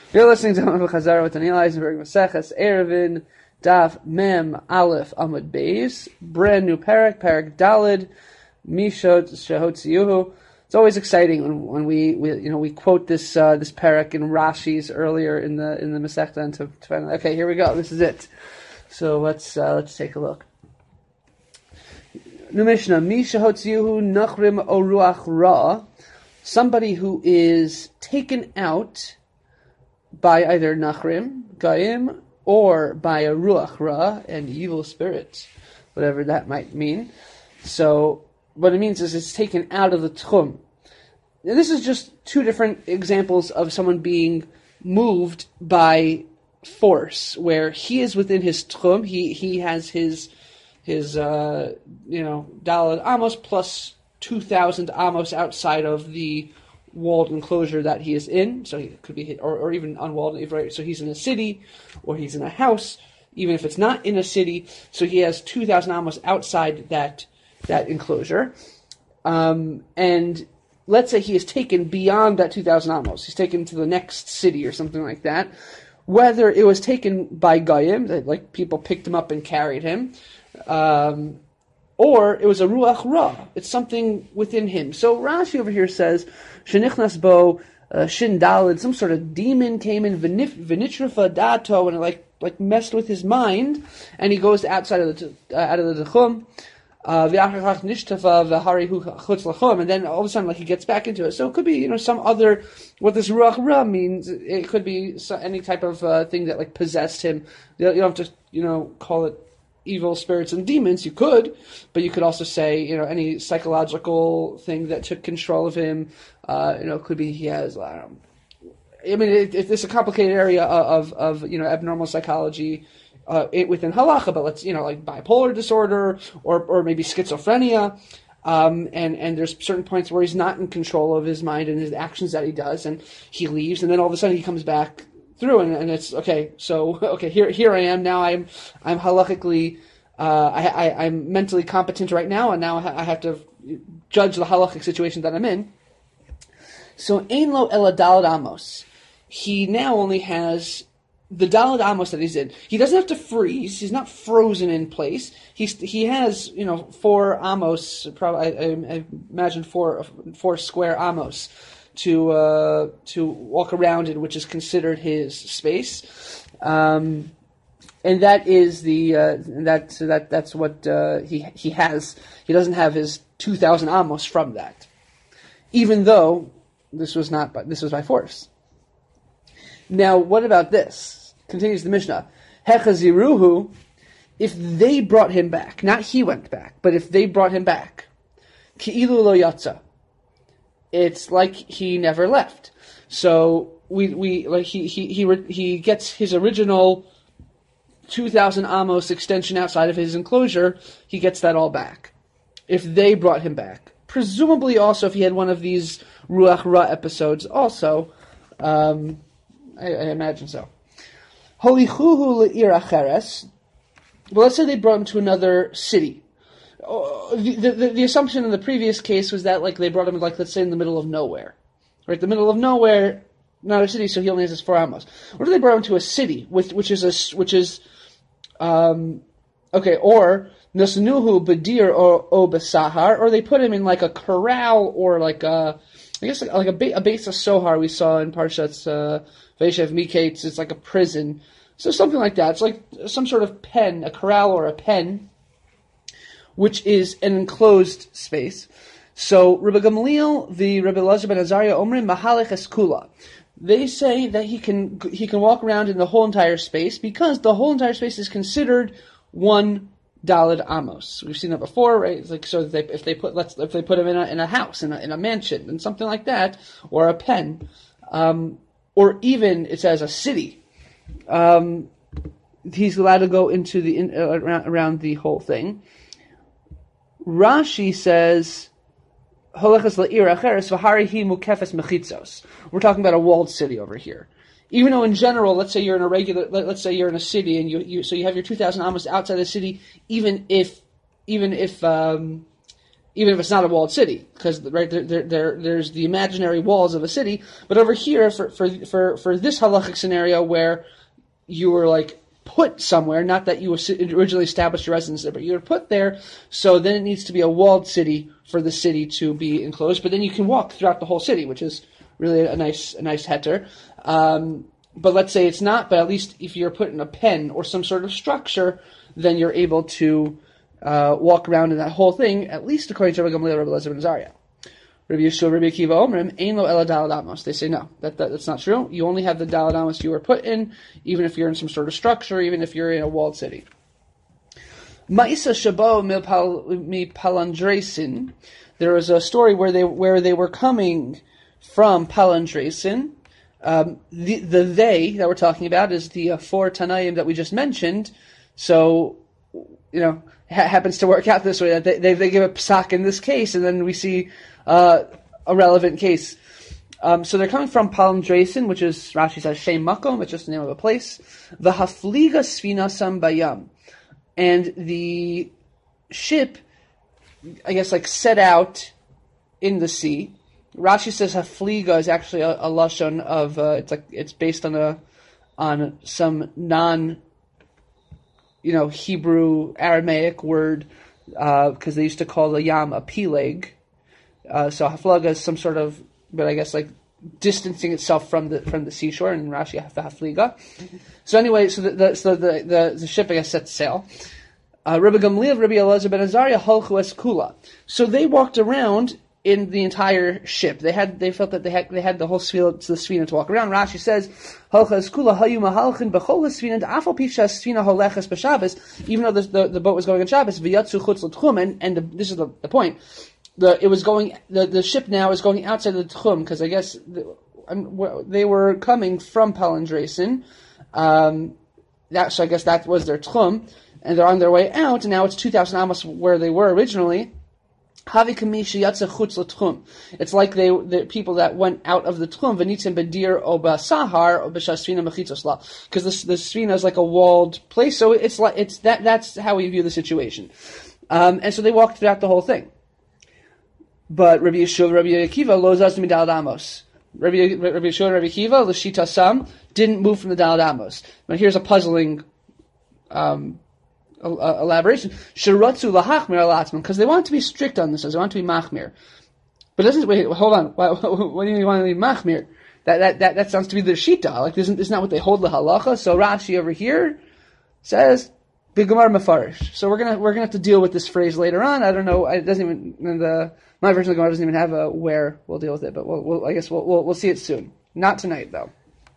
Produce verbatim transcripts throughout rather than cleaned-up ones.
You're listening to Hamad Chazara with Daniel Eisenberg, Maseches Erevin, Daf Mem Aleph Amud Beis, brand new parak, parak Dalid, Mishot Shehotziyuhu. It's always exciting when, when we, we you know we quote this uh, this parak in Rashi's earlier in the in the Masechta and to, to find, okay, here we go, this is it. So let's uh, let's take a look. New Mishnah, Mi Shehotziyuhu Nachrim O Ruach Ra, somebody who is taken out by either Nachrim, Gaim, or by a Ruach Ra, an evil spirit, whatever that might mean. So, what it means is it's taken out of the Tchum. Now, this is just two different examples of someone being moved by force, where he is within his Tchum, he, he has his, his uh, you know, Dalad Amos plus two thousand Amos outside of the walled enclosure that he is in, so he could be hit, or, or even unwalled, right? So he's in a city, or he's in a house, even if it's not in a city, so he has two thousand amos outside that that enclosure. Um, and let's say he is taken beyond that two thousand amos, he's taken to the next city or something like that, whether it was taken by Goyim, like people picked him up and carried him, um, or it was a Ruach Ra, it's something within him. So Rashi over here says, Shenichnas bo uh, Shin Dalid, some sort of demon came in, Vinitrafa Dato, and it like like messed with his mind, and he goes outside of the uh, out of the Tchum, V'achachach Nishtafa V'harihu Chutz Lachum, and then all of a sudden like he gets back into it. So it could be, you know, some other, what this Ruach Ra means, it could be any type of uh, thing that like possessed him. You don't have to, you know, call it evil spirits and demons, you could, but you could also say, you know, any psychological thing that took control of him, uh, you know, it could be he has, I don't know, I mean, it, it's a complicated area of, of, you know, abnormal psychology uh, it, within halacha, but let's, you know, like bipolar disorder, or, or maybe schizophrenia, um, and, and there's certain points where he's not in control of his mind and his actions that he does, and he leaves, and then all of a sudden he comes back through, and, and it's okay. So okay, here here I am now. I'm I'm halachically, uh, I, I I'm mentally competent right now, and now I have to judge the halachic situation that I'm in. So ein lo ela dalad amos. He now only has the dalad amos that he's in. He doesn't have to freeze. He's not frozen in place. He's he has, you know, four amos. Probably I, I imagine four four square amos to uh, to walk around in, which is considered his space, um, and that is the uh, that so that that's what uh, he he has. He doesn't have his two thousand amos from that, even though this was not by, this was by force. Now, what about this? Continues the Mishnah. Hechaziruhu, if they brought him back, not he went back, but if they brought him back, ki'ilu lo yatsa, it's like he never left. So we we like he he he he gets his original two thousand amos extension outside of his enclosure. He gets that all back if they brought him back. Presumably, also if he had one of these Ruach Ra episodes, also, um, I, I imagine so. Holichuhu le'ir acheres. Well, let's say they brought him to another city. The, the, the assumption in the previous case was that, like, they brought him, like, let's say in the middle of nowhere. Right, the middle of nowhere, not a city, so he only has his four amos. What if they brought him to a city, with, which is, a, which is, um, okay, or, Nasanuhu Badir or O Basahar, or they put him in, like, a corral, or, like, a, I guess, like, like a, ba- a base of Sohar we saw in Parshat's, uh, Veshev Miketz, it's like a prison. So something like that. It's like some sort of pen, a corral or a pen, which is an enclosed space. So Rabbi Gamliel, the Rabbi Elazar ben Azariah, Omrim Mahalech Eskula. They say that he can he can walk around in the whole entire space because the whole entire space is considered one Dalad Amos. We've seen that before, right? It's like so if they if they put let's if they put him in a in a house in a in a mansion and something like that, or a pen, um, or even it says a city. Um, he's allowed to go into the in, uh, around, around the whole thing. Rashi says, we're talking about a walled city over here. Even though in general, let's say you're in a regular, let's say you're in a city, and you, you so you have your two thousand amos outside the city. Even if, even if, um, even if it's not a walled city, because right there, there, there, there's the imaginary walls of a city. But over here, for for for, for this halachic scenario where you were like put somewhere, not that you originally established your residence there, but you were put there, so then it needs to be a walled city for the city to be enclosed. But then you can walk throughout the whole city, which is really a nice a nice heter. Um, but let's say it's not. But at least if you're put in a pen or some sort of structure, then you're able to Uh, walk around in that whole thing, at least according to Rabbi Gamliel, Rabbi Elazar ben Azariah. Rabbi Yeshua, Rabbi Akiva, Omrim, Ein lo ela daled amos. They say no, that, that that's not true. You only have the daled amos you were put in, even if you're in some sort of structure, even if you're in a walled city. Ma'isa shabo mi palandresin. There was a story where they where they were coming from Palandresin. Um, the the they that we're talking about is the uh, four Tanaim that we just mentioned. So, you know, ha- happens to work out this way. That they, they they give a psak in this case, and then we see uh, a relevant case. Um, so they're coming from Palandresin, which is, Rashi says, Shem Makom, it's just the name of a place. The Hafliga Sfinasam Bayam. And the ship, I guess, like, set out in the sea. Rashi says Hafliga is actually a, a lashon of, uh, it's like, it's based on a, on some non, you know, Hebrew, Aramaic word, uh, because they used to call the Yam a peleg. Uh, so Haflaga is some sort of, but I guess like distancing itself from the from the seashore, and Rashi have the Hafliga. So anyway, so the, the so the, the the ship I guess set sail. Uh, Rabbi Gamliel, Rabbi Elazar ben Azariah, halchu es kula. So they walked around in the entire ship. They had they felt that they had they had the whole svina, the svina to walk around. Rashi says halchu es kula hayu mahalchin bechol svina afal pisha svina holeches b'Shabbos. Even though the, the the boat was going on Shabbos, v'yatzu chutz l'tchum, and and the, this is the, the point. The, it was going. The, the ship now is going outside of the Tchum, because I guess the, um, they were coming from Palandresin. Um, that so I guess that was their Tchum, and they're on their way out. And now it's two thousand amos where they were originally. Havi kamishi yatsa chutz l'Tchum. It's like they the people that went out of the Tchum. V'nitzim bedir o b'sahar o b'shasfina mechitzosla. Because the the sfina is like a walled place, so it's like it's that that's how we view the situation. Um, and so they walked throughout the whole thing. But Rabbi Yeshua, Rabbi Akiva, lo zaz midalad amos. Rabbi Rabbi Yeshua, Rabbi Akiva, l'shita sam, didn't move from the dalad amos. But here's a puzzling um, elaboration. Sheratzu lahachmir alatzman, because they want to be strict on this, they want to be machmir. But doesn't wait? Hold on. What, what do you want to be machmir? That that that that sounds to be the shita. Like isn't isn't that what they hold the halacha? So Rashi over here says B'Gemar Mefarish. So we're gonna we're gonna have to deal with this phrase later on. I don't know. It doesn't even the my version of the Gemara doesn't even have a where we'll deal with it. But we'll, we'll I guess we'll, we'll we'll see it soon. Not tonight though.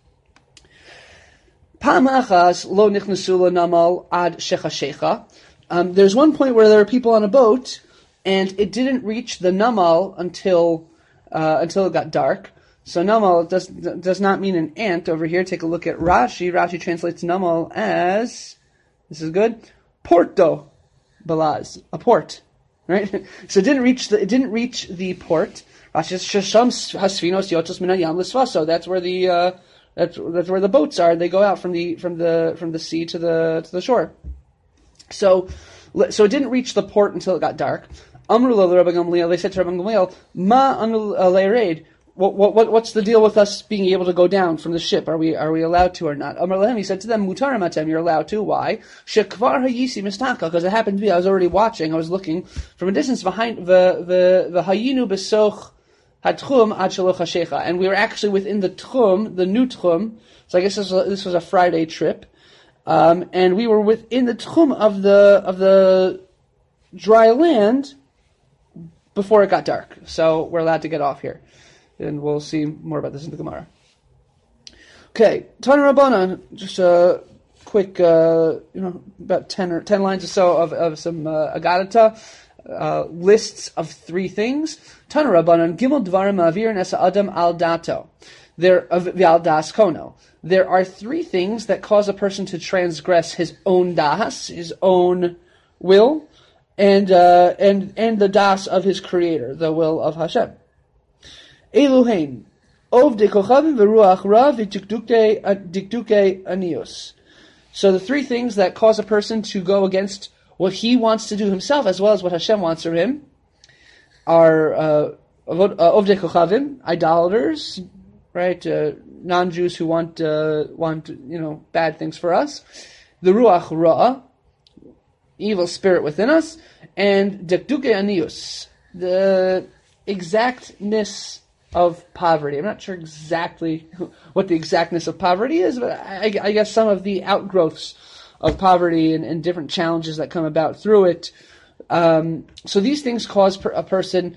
Pam achas lo nichnasu namal ad shechashecha. Um, there's one point where there are people on a boat, and it didn't reach the namal until uh, until it got dark. So namal does does not mean an ant over here. Take a look at Rashi. Rashi translates namal as, this is good, porto balaz, a port, right? So it didn't reach the it didn't reach the port. Rashi says shasham hasfinos yotos min hayam l'svaso. That's where the uh, that's that's where the boats are. They go out from the from the from the sea to the to the shore. So so it didn't reach the port until it got dark. Amru lo Rabbi Gamliel. They said to Rabbi Gamliel, ma anu le'reid. What, what, what's the deal with us being able to go down from the ship? Are we, are we allowed to or not? Amar Lehem, he said to them, Mutar matem, you're allowed to. Why? Shekvar hayisi mistaka, because it happened to be, I was already watching, I was looking from a distance behind the, the, the hayinu besoch hatchum ad shaloch hashecha. And we were actually within the tchum, the new tchum. So I guess this was, this was a Friday trip. Um, and we were within the tchum of the, of the dry land before it got dark. So we're allowed to get off here. And we'll see more about this in the Gemara. Okay, Tana Rabbanan, just a quick, uh, you know, about ten or ten lines or so of, of some uh, Agadata, uh, lists of three things. Tana Rabbanan, Gimel Dvarim Avir Nesa Adam Al Dato. There of Vial Das Kono. There are three things that cause a person to transgress his own das, his own will, and uh, and and the das of his Creator, the will of Hashem. Eluhain, ov de kochavim v'ruach ra v'dikduke anios. So the three things that cause a person to go against what he wants to do himself, as well as what Hashem wants from him. are uh, Ovdei Kochavim, idolaters, right? Uh, non-Jews who want uh, want you know bad things for us. The Ruach Ra, evil spirit within us, and Dekduke Anius, the exactness of poverty. I'm not sure exactly what the exactness of poverty is, but I, I guess some of the outgrowths of poverty and, and different challenges that come about through it. Um, so these things cause per, a person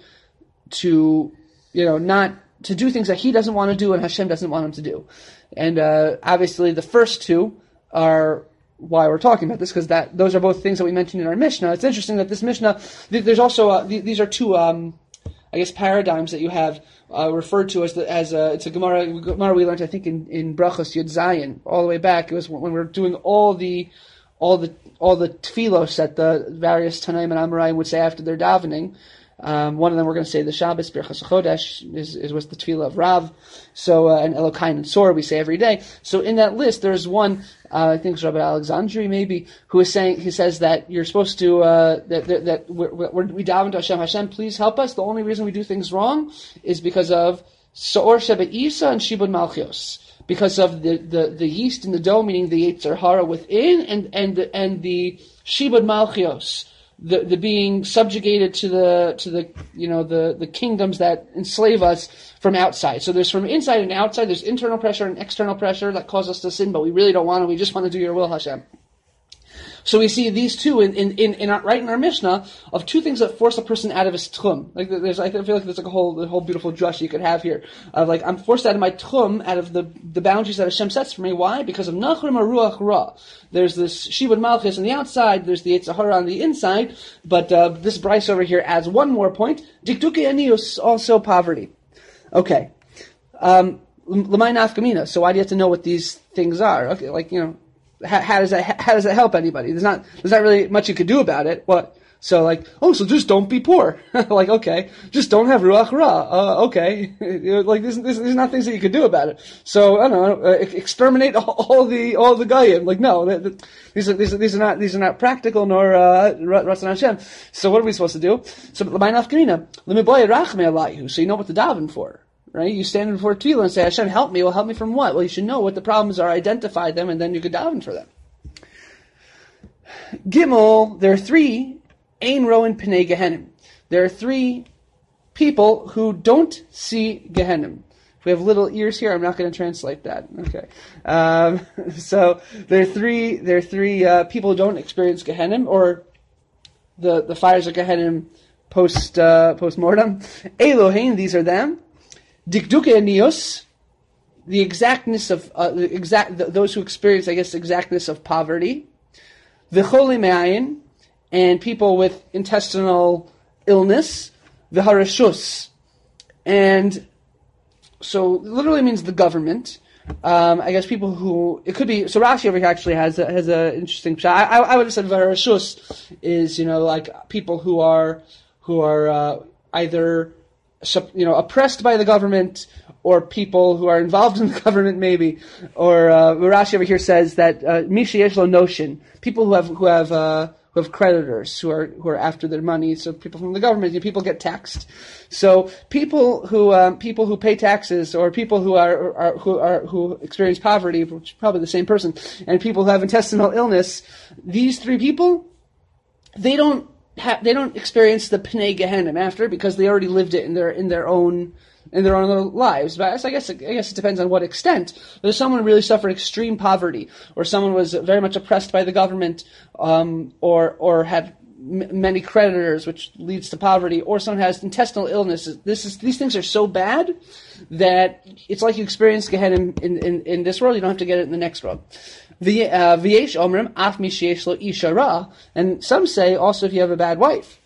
to, you know, not to do things that he doesn't want to do and Hashem doesn't want him to do. And uh, obviously the first two are why we're talking about this, because that those are both things that we mentioned in our Mishnah. It's interesting that this Mishnah, th- there's also, uh, th- these are two, um, I guess, paradigms that you have uh, referred to as the, as a, it's a Gemara, Gemara we learned, I think, in, in Brachos Yud Zayin, all the way back. It was when we were doing all the, all the, all the tefillos that the various Tanaim and Amoraim would say after their davening. Um, one of them we're going to say the Shabbos, Birchas Chodesh, is, is was the tefillah of Rav. So, uh, and Elokain and Sor we say every day. So in that list, there's one, uh, I think it's Rabbi Alexandri maybe, who is saying, he says that you're supposed to, uh, that, that, that we're, we're, we daven to Hashem, Hashem, please help us. The only reason we do things wrong is because of Sa'or Sheba Isa and Shibud Malchios. Because of the, the, the yeast in the dough, meaning the Yetzer Hara within, and, and, the, and the Shibud Malchios. The, the being subjugated to the to the you know the, the kingdoms that enslave us from outside. So there's from inside and outside. There's internal pressure and external pressure that cause us to sin, but we really don't want to. We just want to do your will, Hashem. So we see these two in in, in, in our, right in our Mishnah of two things that force a person out of his tchum. Like there's, I feel like there's like a whole the whole beautiful drush you could have here of like I'm forced out of my tchum, out of the the boundaries that Hashem sets for me. Why? Because of nachrim or ruach ra. There's this shibud malchus on the outside. There's the Yetzer Hara on the inside. But uh, this Bryce over here adds one more point. Dikduke anius, also poverty. Okay. Um, L'may nafkamina. So why do you have to know what these things are? Okay, like you know. How, how does that how does that help anybody? There's not there's not really much you could do about it. What? So like, oh, so just don't be poor. Like, okay, just don't have ruach ra. Uh, okay, like there's, there's there's not things that you could do about it. So I don't know, uh, exterminate all, all the all the goyim. Like no, they, they, these are these are these are not these are not practical nor uh, Ratzon Hashem. So what are we supposed to do? So l'may nafkamina, l'miboy rachmei alayhu. So you know what to daven for. Right? You stand before tefillah and say, Hashem, help me. Well, help me from what? Well, you should know what the problems are, identify them, and then you could daven for them. Gimel, there are three, Ein Roin Pnei Gehenim. There are three people who don't see Gehenim. If we have little ears here, I'm not going to translate that. Okay. Um, so, there are three, there are three uh, people who don't experience Gehenim, or the, the fires of Gehenim post, uh, post-mortem. Elohein, these are them. Dikduke anios, the exactness of uh, the exact the, those who experience, I guess, exactness of poverty. V'choli me'ayin, and people with intestinal illness. V'harashus, and so literally means the government. Um, I guess people who it could be. So Rashi over here actually has a, has a interesting. I, I, I would have said v'harashus is you know like people who are who are uh, either. You know, oppressed by the government, or people who are involved in the government, maybe, or uh, Rashi over here says that Mishi Yeshlo Notion, people who have who have uh, who have creditors who are who are after their money. So people from the government, you know, people get taxed. So people who um, people who pay taxes, or people who are, are who are who experience poverty, which is probably the same person, and people who have intestinal illness. These three people, they don't. Ha- they don't experience the Pnei Gehenim after because they already lived it in their in their own in their own lives. But so I guess I guess it depends on what extent. There's someone who really suffered extreme poverty, or someone was very much oppressed by the government, um, or or had m- many creditors, which leads to poverty, or someone has intestinal illness. This is these things are so bad that it's like you experience Gehenim in, in, in this world. You don't have to get it in the next world. V'yesh omrim af mi sheyesh lo isha ra, and some say also if you have a bad wife.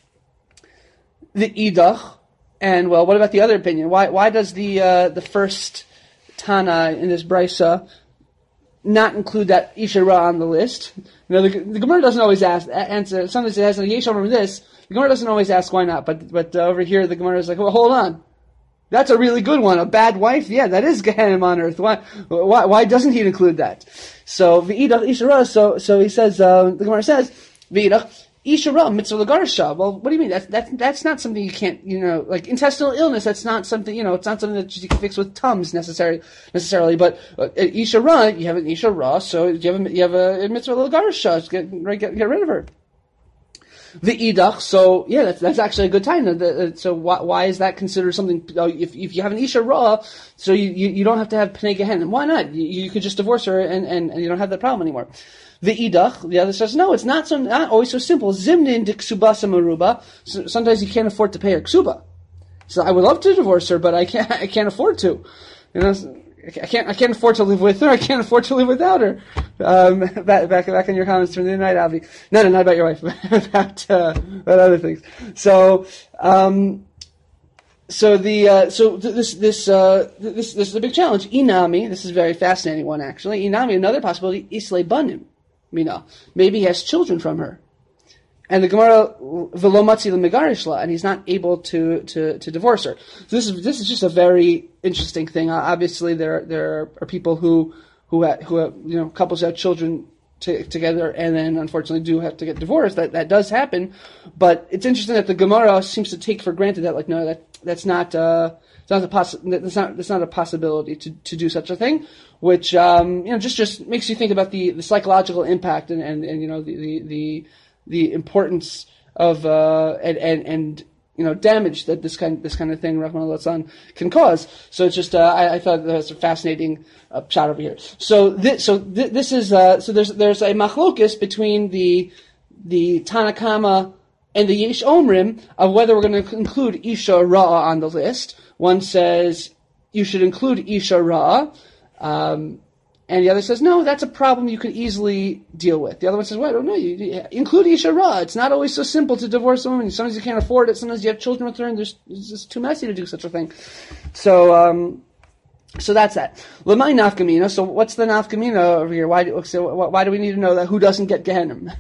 The idach, and well, what about the other opinion? Why why does the uh, the first Tana in this brisa not include that isha ra on the list? You know, the, the Gemara doesn't always ask answer. Sometimes it has a yesh omrim this. The Gemara doesn't always ask why not, but but uh, over here the Gemara is like, well, hold on. That's a really good one. A bad wife? Yeah, that is Gehenim on earth. Why, why, why doesn't he include that? So, v'idach ishara, so, so he says, uh, the Gemara says, v'idach, Isha ra mitzvah lagarsha. Well, what do you mean? That's that's that's not something you can't, you know, like intestinal illness. That's not something, you know, it's not something that you can fix with Tums necessarily. Necessarily, but uh, Isha ra, you have an Isha ra, so you have a, you have a, a mitzvah lagarsha. Get, get get rid of her. The idach, so yeah, that's that's actually a good time. The, so why why is that considered something? If if you have an isha ra, so you, you, you don't have to have pnei gehen. Why not? You, you could just divorce her and, and, and you don't have that problem anymore. The idach, the other says no, it's not so not always so simple. Zimnin de ksubasa maruba. So sometimes you can't afford to pay her ksuba. So I would love to divorce her, but I can't I can't afford to. You know. I can't. I can't afford to live with her. I can't afford to live without her. Um, back, back, back in your comments from the other night, Avi. No, no, not about your wife, but about, uh, about other things. So, um, so the, uh, so this, this, uh, this, this is a big challenge. Inami. This is a very fascinating one, actually. Inami. Another possibility. Islay banim. Mina. Maybe he has children from her. And the Gemara velomatzi lemegarishla, and he's not able to, to, to divorce her. So this is this is just a very interesting thing. Uh, obviously, there there are people who who have, who have, you know, couples who have children to, together, and then unfortunately do have to get divorced. That that does happen, but it's interesting that the Gemara seems to take for granted that, like, no, that that's not uh, it's not a possi- that's not that's not a possibility to, to do such a thing. Which um, you know just, just makes you think about the, the psychological impact and, and, and you know the the, the the importance of uh, and, and and you know damage that this kind this kind of thing Rahman al can cause. So it's just uh, I, I thought that was a fascinating uh, shot over here. So this so th- this is uh, so there's there's a machlokes between the the Tanakama and the Yesh Omrim of whether we're going to include Isha Ra'ah on the list. One says you should include Isha Ra'ah. Um, And the other says, no, that's a problem you could easily deal with. The other one says, well, no, you, you include Isha Ra. It's not always so simple to divorce a woman. Sometimes you can't afford it. Sometimes you have children with her, and there's, it's just too messy to do such a thing. So, um, so that's that. Lamai nafkamina. So what's the nafkamina over here? Why do, so why do we need to know that? Who doesn't get Gehenim?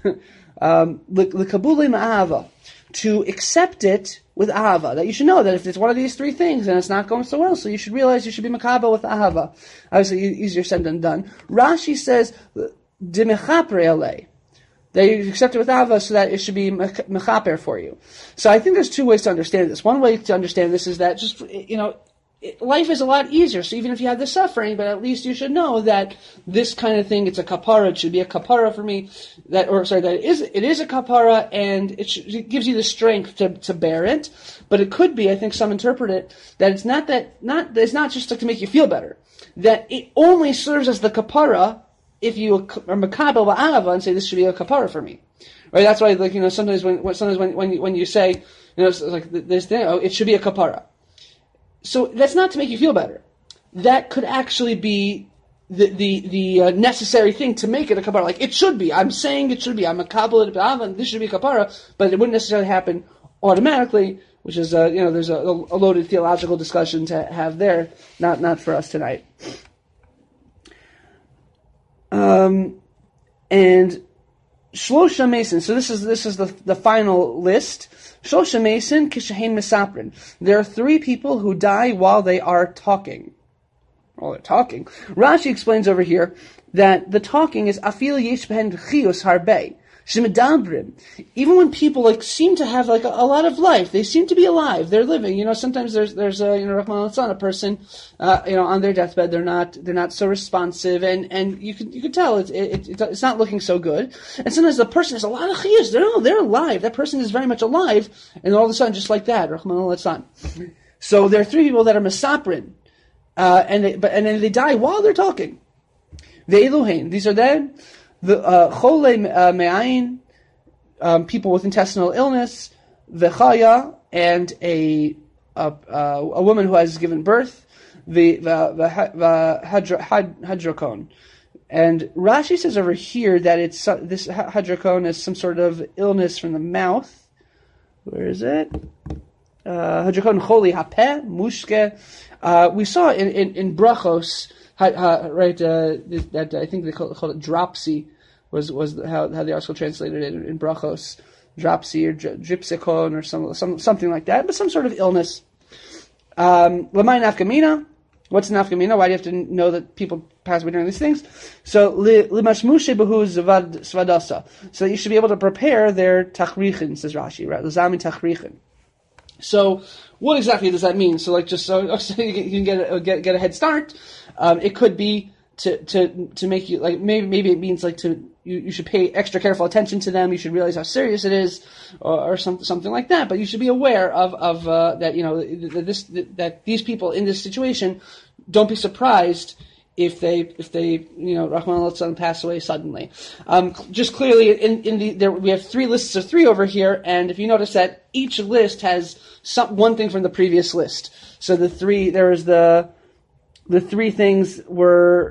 um, L'kabuli ma'ava. To accept it with ahava, that you should know that if it's one of these three things and it's not going so well, so you should realize you should be makaba with ahava. Obviously, easier said than done. Rashi says dimechapre alei, that you accept it with ahava, so that it should be mechaper for you. So I think there's two ways to understand this. One way to understand this is that just you know. Life is a lot easier, so even if you have this suffering, but at least you should know that this kind of thing, it's a kapara, it should be a kapara for me, that, or sorry, that it is, it is a kapara, and it, should, it gives you the strength to, to bear it, but it could be, I think some interpret it, that it's not that, not, it's not just to make you feel better, that it only serves as the kapara if you are makabel ba'ava and say this should be a kapara for me. Right, that's why, like, you know, sometimes when, sometimes when, when you, when you say, you know, it's like this thing, oh, it should be a kapara. So that's not to make you feel better. That could actually be the the, the uh, necessary thing to make it a kapara. Like, it should be. I'm saying it should be. I'm a kabbalah, this should be a kapara, but it wouldn't necessarily happen automatically, which is, uh, you know, there's a, a loaded theological discussion to have there, not not for us tonight. Um, and Shlosha Mason. So this is this is the the final list. Shlosha Mason kishahen misaprin. There are three people who die while they are talking. While they're talking. Rashi explains over here that the talking is afil yesh behen chiyus harbei. Shemedabrim. Even when people like seem to have like a, a lot of life, they seem to be alive. They're living. You know, sometimes there's there's a you know Rahman al-San, a person, uh, you know, on their deathbed. They're not they're not so responsive, and, and you can you can tell it's it, it, it's not looking so good. And sometimes the person has a lot of chiyus. They're no, they're alive. That person is very much alive, and all of a sudden, just like that, Rahman al-San. So there are three people that are mesaprin, uh, and they, but and then they die while they're talking. The Eluhain. These are them. The chole uh, me'ayin, um, people with intestinal illness, v'chaya, and a a, uh, a woman who has given birth, the the the hadrakon. And Rashi says over here that it's uh, this hadrakon is some sort of illness from the mouth. Where is it? Hadrakon choli hapeh mushke. Uh, we saw in in, in Brachos. Ha, ha, right, uh, that I think they call, call it dropsy, was was how how the article translated it in, in Brachos, dropsy or drypsikon or some some something like that, but some sort of illness. Um, Lamai nafkamina, What's nafkamina? Why do you have to know that people pass away during these things? So limashmushe behu zvad svadasa. So you should be able to prepare their tachrichin, says Rashi, right? L'zami tachrichin. So what exactly does that mean? So like just so, so you can get a, get get a head start. Um, it could be to to to make you like maybe maybe it means like to you, you should pay extra careful attention to them. You should realize how serious it is, or, or something something like that. But you should be aware of of uh, that you know that this that these people in this situation, don't be surprised if they if they you know Rahman al pass away suddenly. Um, just clearly in in the there we have three lists of three over here, and if you notice that each list has some one thing from the previous list. So the three there is the the three things were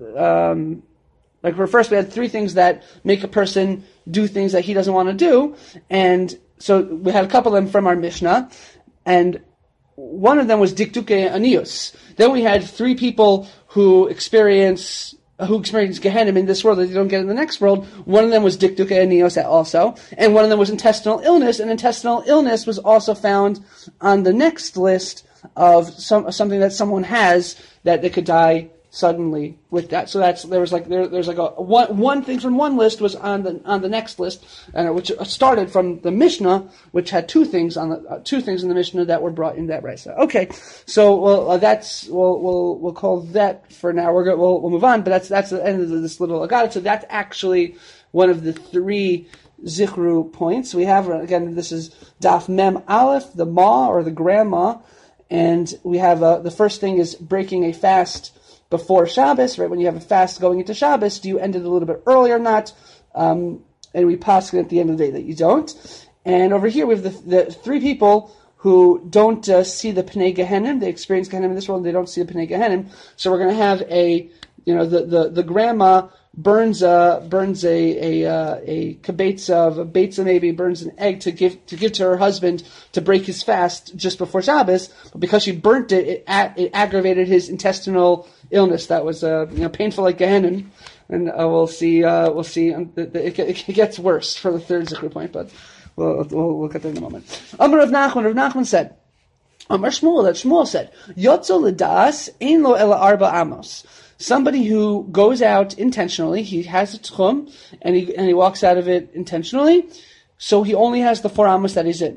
um, like for first we had three things that make a person do things that he doesn't want to do, and so we had a couple of them from our Mishnah, and one of them was dikduke anius. Then we had three people who experience who experience Gehenna in this world that they don't get in the next world. One of them was dikduke anios also, and one of them was intestinal illness, and intestinal illness was also found on the next list of some something that someone has that they could die suddenly with that. So that's there was like there there's like a one one thing from one list was on the on the next list, and which started from the Mishnah, which had two things on the uh, two things in the Mishnah that were brought in that Raisa. Okay, so well uh, that's we'll we'll we'll call that for now. We're go, we'll we'll move on, but that's that's the end of this little agata. So that's actually one of the three Zichru points we have. Again, this is Daf Mem Aleph, the Ma or the grandma, and we have uh, the first thing is breaking a fast before Shabbos, right? When you have a fast going into Shabbos, do you end it a little bit earlier or not? Um, and we pass it at the end of the day that you don't. And over here we have the, the three people who don't uh, see the Pnei Gehenim. They experience Gehenim in this world, and they don't see the Pnei Gehenim. So we're going to have a, you know, the, the, the grandma burns a burns a a uh, a kibetza of a beitza, maybe burns an egg to give to give to her husband to break his fast just before Shabbos. But because she burnt it, it, it aggravated his intestinal illness that was uh, you know painful like Gehenna. And uh, we'll see uh, we'll see um, the, the, it, it gets worse for the third Zikr point, but we'll we'll look at that in a moment. Amar Rav Nachman, Rav Nachman said, Amar Shmuel, that Shmuel said, Yotzo l'das ein lo ela arba amos. Somebody who goes out intentionally, he has a tchum, and he and he walks out of it intentionally, so he only has the four amos that he's in.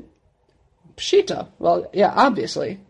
Pshita. Well, yeah, obviously.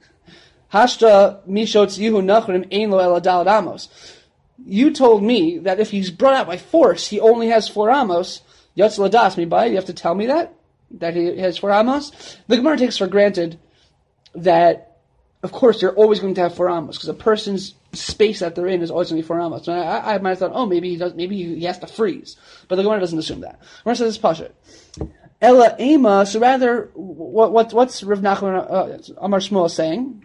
Hashta mishotz yihu nachrim ein lo ela dalad amos. You told me that if he's brought out by force, he only has four amos. Yotz ladas mi by. You have to tell me that that he has four amos. The Gemara takes for granted that, of course, you're always going to have four amos because a person's space that they're in is always going to be four amos. So I, I might have thought, oh, maybe he does. Maybe he has to freeze, but the Gemara doesn't assume that. The Gemara says it's pasha. Ella ema. So rather, what, what what's Rav Nachman uh, Amar Shmuel saying?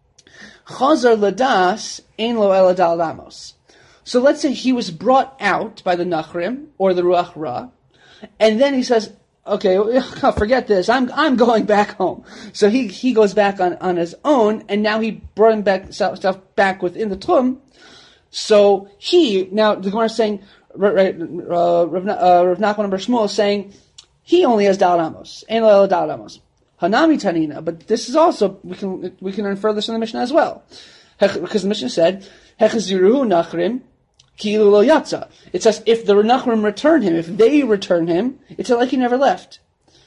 Chazar ladas ein lo ela dal amos. So let's say he was brought out by the Nachrim or the Ruach Ra, and then he says, okay, forget this, I'm I'm going back home. So he, he goes back on, on his own, and now he brought him back, stuff back within the Tum. So he, now the Gemara is saying, right, uh, Rav Nachman Bar Shmuel is saying, he only has Dal Amos, Ein Lo Ela Dal Amos. Hanami Tanina, but this is also, we can we can infer this from the Mishnah as well. Because the Mishnah said, Hechaziruhu Nachrim, Kilu lo yatsa. It says if the Nachrim return him, if they return him, it's like he never left.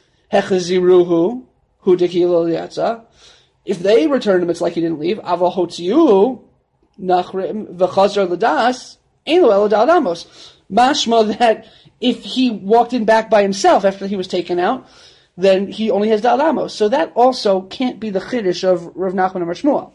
Hechaziruhu hu de kilu lo yatsa. If they return him, it's like he didn't leave. Aval hotziuhu Nachrim v'chazar l'das ein lo ela dal amos. Mashma that if he walked in back by himself after he was taken out, then he only has dal amos. So that also can't be the chiddush of Rav Nachman and Shmuel.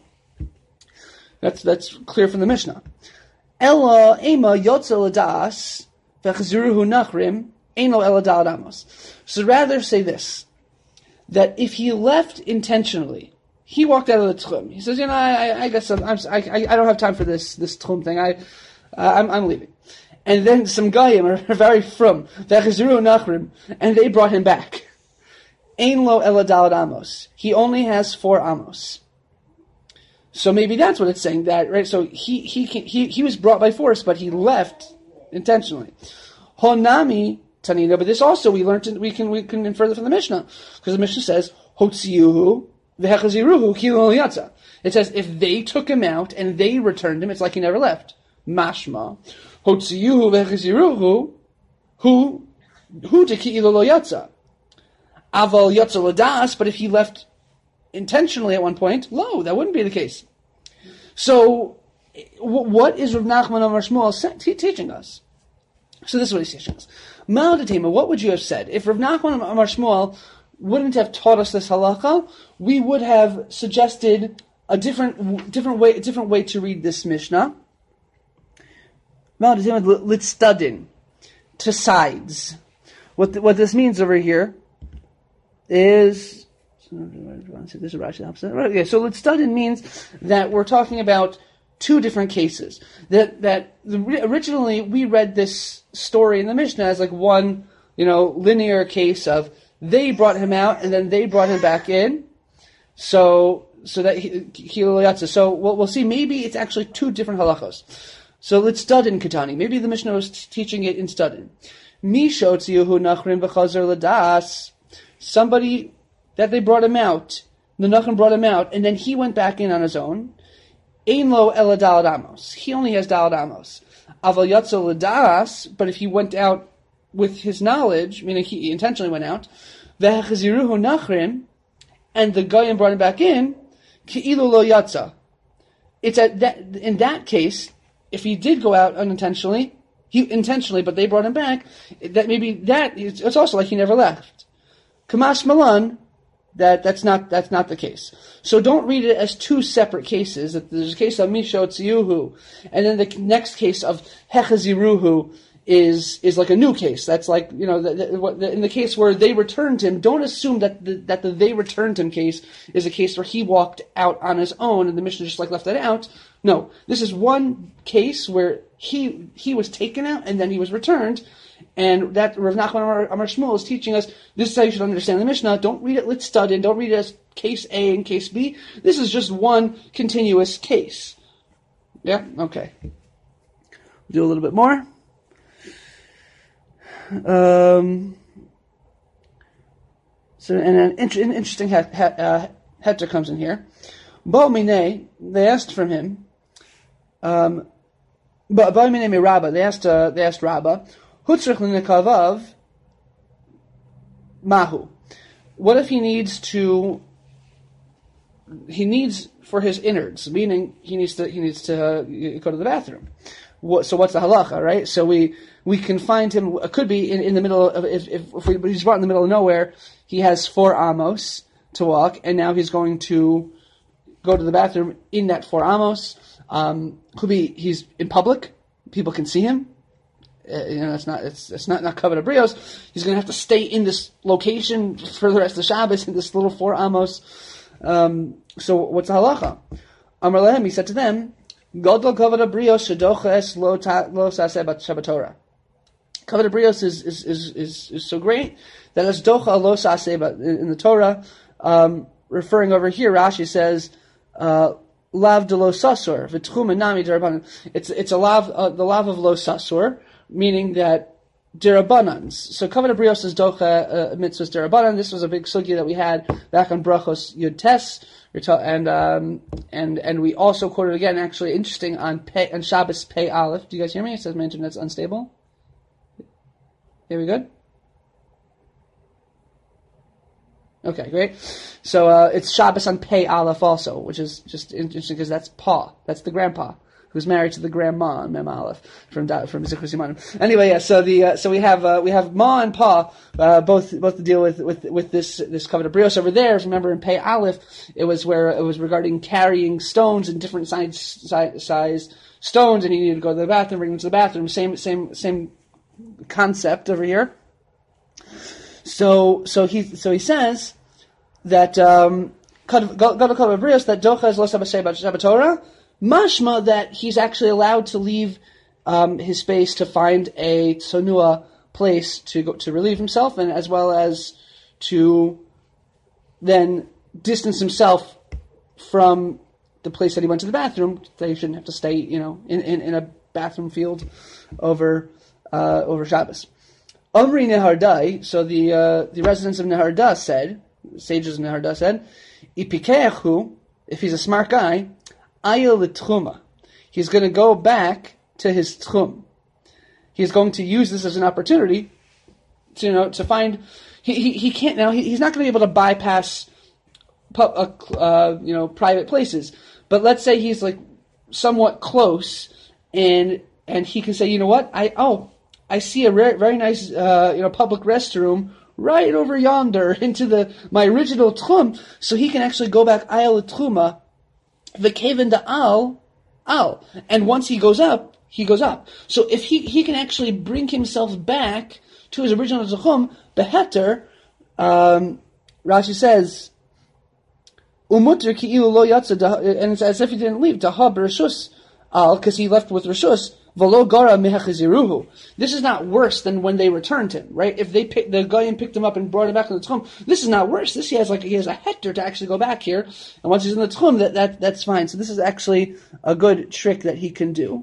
That's that's clear from the Mishnah. Ella ema yotzel das v'chazruhu nachrim eno ela dal amos. So rather say this, that if he left intentionally, he walked out of the tchum. He says, you know, I, I guess I'm, I'm, I, I don't have time for this this tchum thing. I, uh, I'm, I'm leaving. And then some goyim are very frum v'chazruhu nachrim, and they brought him back. Ein lo ela dal amos. He only has four amos. So maybe that's what it's saying, that right. So he he he he was brought by force, but he left intentionally. Honami tanina, but this also we learned. We can we can infer that from the Mishnah, because the Mishnah says hotziuhu v'hechaziruhu kilu yatsa. It says if they took him out and they returned him, it's like he never left. Mashma. Hotziyuhu vecheziruhu hu hu deki'ilu lo yatsa. Aval yatsa ladas, but if he left intentionally at one point, lo, that wouldn't be the case. So, what is Rav Nachman Amar Shmuel teaching us? So this is what he's teaching us. Ma'adatema, what would you have said? If Rav Nachman Amar Shmuel wouldn't have taught us this halacha, we would have suggested a different different way, a different way to read this Mishnah. Ma'adatema litstadin, to sides. What the, what this means over here is, this is Rashi opposite. Okay, so litstadin means that we're talking about two different cases. That that originally we read this story in the Mishnah as like one, you know, linear case of they brought him out and then they brought him back in. So so that he, he so we'll, we'll see. Maybe it's actually two different halachos. So let's studin Katani. Maybe the Mishnah was teaching it in studin. Misho tziyuhu nachrim v'chazer ladas. Somebody that they brought him out, the Nachrim brought him out, and then he went back in on his own. Ein lo ela dalad amos. He only has dalad amos. Aval yatzo ladas, but if he went out with his knowledge, meaning he intentionally went out, ve'cheziruhu nachrim, and the Goyim brought him back in, ki'ilu lo yatza. It's at that, in that case, if he did go out unintentionally, he intentionally, but they brought him back, that maybe that, it's also like he never left. Kamash Malan, that, that's not that's not the case. So don't read it as two separate cases. There's a case of Misho Tziyuhu, and then the next case of Hechaziruhu is is like a new case. That's like, you know, the, the, in the case where they returned him, don't assume that the, that the they returned him case is a case where he walked out on his own and the Mishnah just like left that out. No, this is one case where he he was taken out and then he was returned. And that Rav Nachman Amar Shmuel is teaching us, this is how you should understand the Mishnah. Don't read it litstadin, don't read it as case A and case B. This is just one continuous case. Yeah? Okay. Do a little bit more. Um, so, and an, inter- an interesting het- het- uh, heter comes in here. Bo minei, they asked from him, um, Bo minei mi Rabba, they asked, uh, they asked Rabba, Hutzrich l'nekavav mahu. What if he needs to? He needs for his innards, meaning he needs to. He needs to uh, go to the bathroom. What, so what's the halacha, right? So we we can find him. It could be in, in the middle of if if, if we, he's brought in the middle of nowhere. He has four amos to walk, and now he's going to go to the bathroom in that four amos. Um, could be he's in public. People can see him. Uh, you know, it's not it's it's not not covered of brios. He's going to have to stay in this location for the rest of the Shabbos in this little four amos. Um, so what's the halacha? Amar lehem, he said to them, Godol kavod brios shedoches lo lo saseh bat Shabbatorah. Kavod brios is is, is is is so great that it's docha lo saseh bat in the Torah. Um, referring over here, Rashi says. Uh, Lav de lo sasur, v'tchum enami derabanan. It's it's a lav, uh, the lav of lo sasur, meaning that derabanans. So kavod brios is docha uh, mitzvahs derabanan. This was a big sugya that we had back on Brachos Yud Tes, and um, and and we also quoted again. Actually, interesting on Pei, on Shabbos Pei Aleph. Do you guys hear me? It says my internet's unstable. Here we good. Okay, great. So uh, it's Shabbos on Pei Aleph also, which is just interesting because that's Pa. That's the grandpa who's married to the grandma on Mem Aleph from from Zichros Yimanim. Anyway, yeah. So the uh, so we have uh, we have Ma and Pa uh, both both to deal with with with this this kavod brios over there. Remember in Pei Aleph, it was where it was regarding carrying stones in different size size, size stones, and you needed to go to the bathroom, bring them to the bathroom. Same same same concept over here. So so he so he says that um that docha is lo Shabbatorah, mashma that he's actually allowed to leave um, his space to find a tzonua place to go to relieve himself, and as well as to then distance himself from the place that he went to the bathroom. That he shouldn't have to stay, you know, in, in, in a bathroom field over uh, over Shabbos. Omri Nehardai, so the uh, the residents of Neharda said, the sages of Neharda said, Ipikechu, if he's a smart guy, ayil l'tchuma. He's going to go back to his tchum. He's going to use this as an opportunity to, you know, to find, he, he, he can't now, he, he's not going to be able to bypass, pub, uh, uh, you know, private places. But let's say he's like somewhat close, and and he can say, you know what, I, oh, I see a very, very nice, uh, you know, public restroom right over yonder into the my original tchum, so he can actually go back ayil l'tchuma, v'keven da'al, al, and once he goes up, he goes up. So if he, he can actually bring himself back to his original tchum, beheter, um, Rashi says, umuter ki'ilu lo yatsa, and it's as if he didn't leave, daha b'reshus al, because he left with reshus, v'lo gara mehachiziruhu. This is not worse than when they returned him, right? If they pick, the Goyim picked him up and brought him back in the tchum, this is not worse. This he has like he has a hector to actually go back here, and once he's in the tchum, that, that that's fine. So this is actually a good trick that he can do,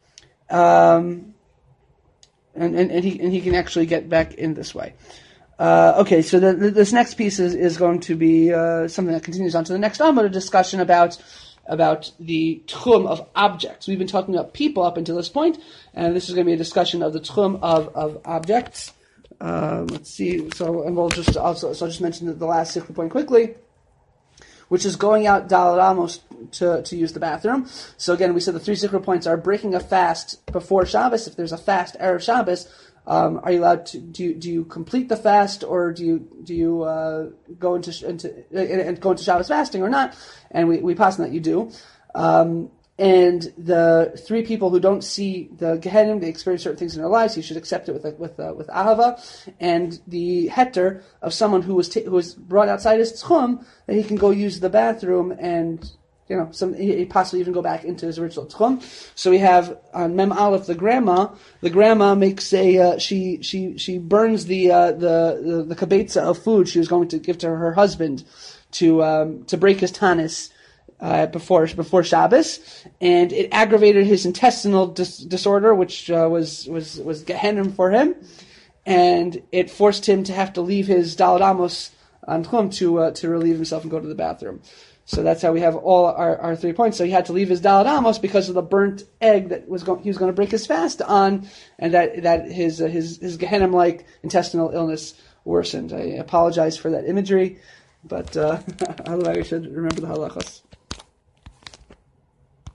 um, and, and and he and he can actually get back in this way. Uh, okay, so the, the, this next piece is is going to be uh, something that continues on to the next Amud, a discussion about. about the tchum of objects. We've been talking about people up until this point, and this is going to be a discussion of the tchum of, of objects. Um, let's see. So, and we'll just also, so I'll just mention the last sikha point quickly, which is going out Daled Amos to, to use the bathroom. So again, we said the three sikha points are breaking a fast before Shabbos. If there's a fast erev Shabbos, Um, are you allowed to do you, do you complete the fast, or do you do you uh, go into into and go into Shabbos fasting or not? And we we pass on that you do. Um, and the three people who don't see the Gehenim, they experience certain things in their lives. You should accept it with with uh, with ahava. And the heter of someone who was t- who was brought outside his tchum, that he can go use the bathroom and. You know, some he possibly even go back into his original tchum. So we have on Mem Aleph the grandma. The grandma makes a uh, she she she burns the uh, the the, the kabetza of food she was going to give to her husband to um, to break his tanis uh, before before Shabbos, and it aggravated his intestinal dis- disorder, which uh, was was was Gehenim for him, and it forced him to have to leave his Daled Amos on tchum to uh, to relieve himself and go to the bathroom. So that's how we have all our, our three points. So he had to leave his Daled Amos because of the burnt egg that was going, he was going to break his fast on, and that that his uh, his his Gehenim-like intestinal illness worsened. I apologize for that imagery, but uh, I should remember the halachas.